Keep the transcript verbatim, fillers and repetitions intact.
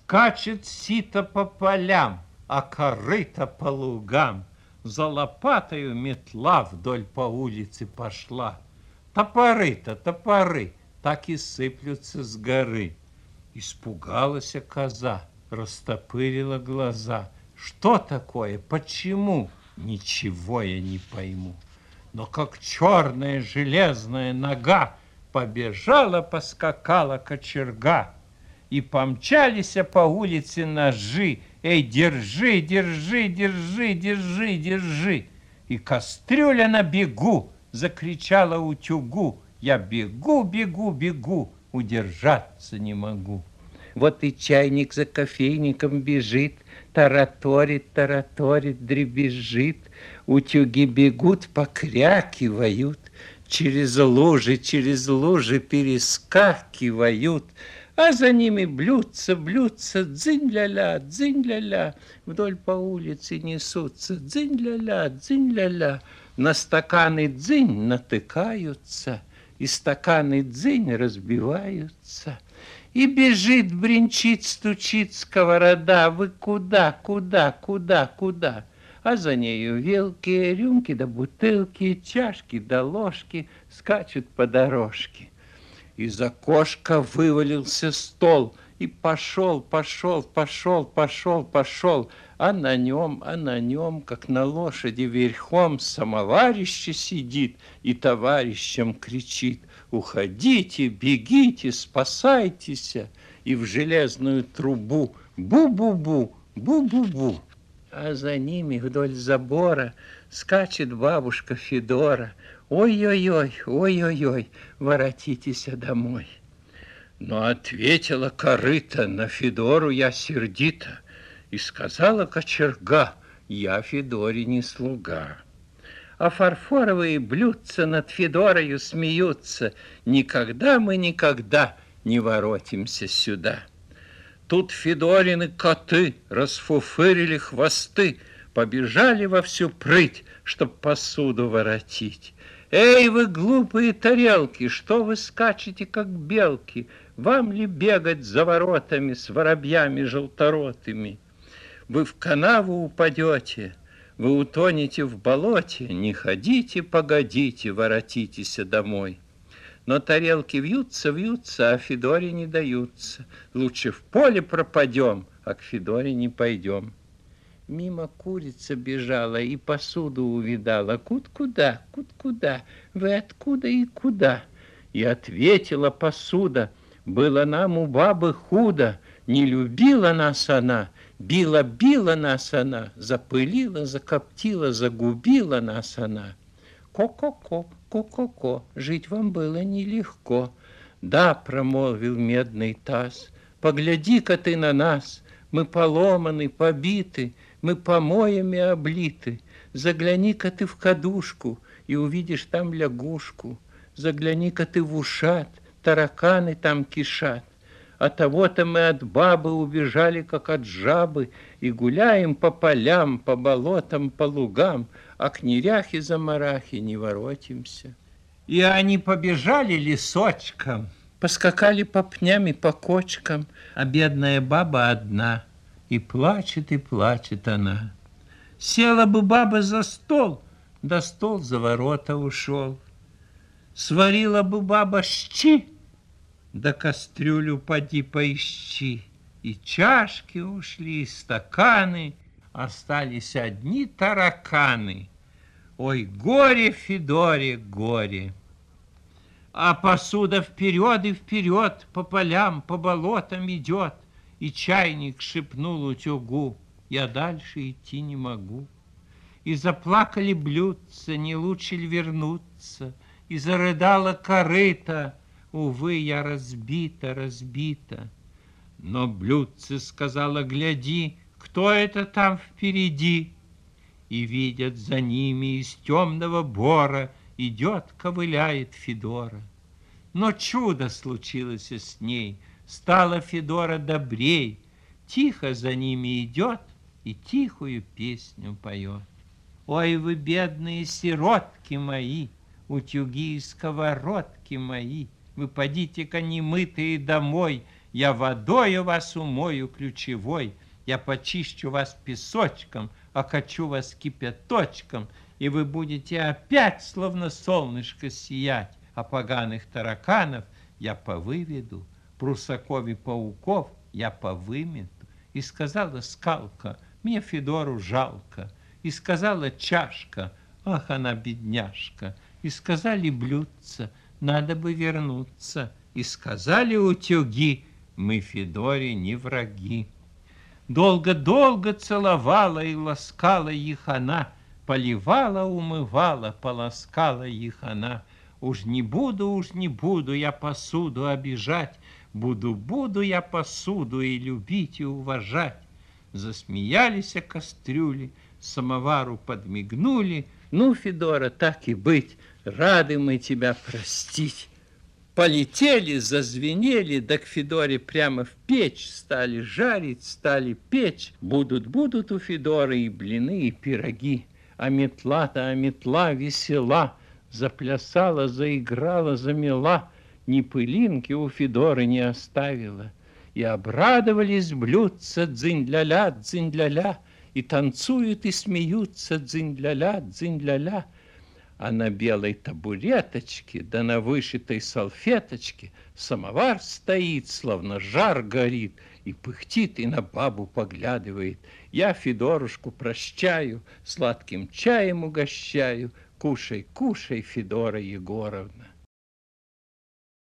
Скачет сито по полям, а корыто по лугам. За лопатою метла вдоль по улице пошла. Топоры-то, топоры, так и сыплются с горы. Испугалась коза, растопырила глаза. Что такое? Почему? Ничего я не пойму. Но как черная железная нога побежала, поскакала кочерга, и помчались по улице ножи. Эй, держи, держи, держи, держи, держи. И кастрюля на бегу закричала утюгу. Я бегу, бегу, бегу, удержаться не могу. Вот и чайник за кофейником бежит, тараторит, тараторит, дребезжит. Утюги бегут, покрякивают, через лужи, через лужи перескакивают. А за ними блюдца, блюдца, дзынь-ля-ля, дзынь-ля-ля. Вдоль по улице несутся, дзынь-ля-ля, дзынь-ля-ля. На стаканы дзынь натыкаются, и стаканы дзынь разбиваются. И бежит, бренчит, стучит сковорода. Вы куда, куда, куда, куда? А за нею вилки, рюмки да бутылки, чашки да ложки скачут по дорожке. Из окошка вывалился стол, и пошел, пошел, пошел, пошел, пошел. А на нем, а на нем, как на лошади верхом, самоварище сидит и товарищам кричит: уходите, бегите, спасайтесь. И в железную трубу бу-бу-бу, бу-бу-бу. А за ними вдоль забора скачет бабушка Федора. Ой-ой-ой, ой-ой-ой, воротитесь домой. Но ответила корыто на Федору я сердито, и сказала кочерга: я Федоре не слуга. А фарфоровые блюдца над Федорою смеются: никогда мы никогда не воротимся сюда. Тут Федорины коты расфуфырили хвосты, побежали во всю прыть, чтоб посуду воротить. Эй, вы глупые тарелки, что вы скачете, как белки? Вам ли бегать за воротами с воробьями желторотыми? Вы в канаву упадете, вы утонете в болоте. Не ходите, погодите, воротитесь домой. Но тарелки вьются, вьются, а Федоре не даются. Лучше в поле пропадем, а к Федоре не пойдем. Мимо курица бежала и посуду увидала. Кут-куда, кут-куда, вы откуда и куда? И ответила посуда: было нам у бабы худо, не любила нас она, била-била нас она, запылила, закоптила, загубила нас она. Ко-ко-ко, ко-ко-ко, жить вам было нелегко. Да, промолвил медный таз, погляди-ка ты на нас, мы поломаны, побиты, мы помоями облиты. Загляни-ка ты в кадушку и увидишь там лягушку. Загляни-ка ты в ушат, тараканы там кишат. А того-то мы от бабы убежали, как от жабы, и гуляем по полям, по болотам, по лугам, а к неряхе-замарахе не воротимся. И они побежали лесочком, поскакали по пням и по кочкам, а бедная баба одна, и плачет, и плачет она. Села бы баба за стол, да стол за ворота ушел. Сварила бы баба щи, да кастрюлю поди поищи. И чашки ушли, и стаканы, остались одни тараканы. Ой, горе Федоре, горе! А посуда вперед и вперед по полям, по болотам идет, и чайник шепнул утюгу: я дальше идти не могу. И заплакали блюдца, не лучше ли вернуться, и зарыдала корыто: увы, я разбита, разбита. Но блюдце сказала: гляди, кто это там впереди? И видят, за ними из темного бора идет, ковыляет Федора. Но чудо случилось с ней, стала Федора добрей, тихо за ними идет и тихую песню поет. Ой, вы, бедные сиротки мои, утюги и сковородки мои, вы подите-ка немытые домой, Я водою вас умою ключевой, я почищу вас песочком, окачу вас кипяточком, и вы будете опять, словно солнышко, сиять, а поганых тараканов я повыведу, прусаков и пауков я повымету. И сказала скалка, мне Федору жалко, и сказала чашка, ах, она бедняжка, и сказали блюдца, надо бы вернуться, и сказали утюги, мы Федоре не враги. Долго-долго целовала и ласкала их она, поливала, умывала, полоскала их она. Уж не буду, уж не буду я посуду обижать, буду, буду я посуду и любить, и уважать. Засмеялись кастрюли, самовару подмигнули. Ну, Федора, так и быть, рады мы тебя простить. Полетели, зазвенели, да к Федоре прямо в печь стали жарить, стали печь. Будут, будут у Федоры и блины, и пироги. А метла-то, а метла весела, заплясала, заиграла, замела, ни пылинки у Федоры не оставила. И обрадовались блюдца дзынь-ля-ля, дзынь-ля-ля, и танцуют, и смеются дзынь-ля-ля, дзынь-ля-ля. А на белой табуреточке, да на вышитой салфеточке самовар стоит, словно жар горит, и пыхтит, и на бабу поглядывает. Я Федорушку прощаю, сладким чаем угощаю. Кушай, кушай, Федора Егоровна.